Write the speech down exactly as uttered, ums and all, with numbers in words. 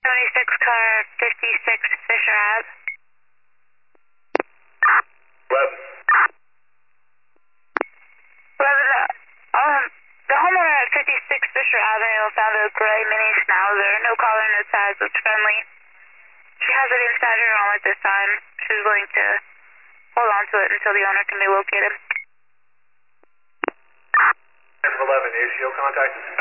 seventy-six car, fifty-six Fisher Ave. eleven. eleven, uh, um, the homeowner at fifty-six Fisher Avenue found a gray mini Schnauzer, no collar, no tags, looks friendly. She has it inside her home at this time. She's willing to hold on to it until the owner can be located. eleven, A C O contact.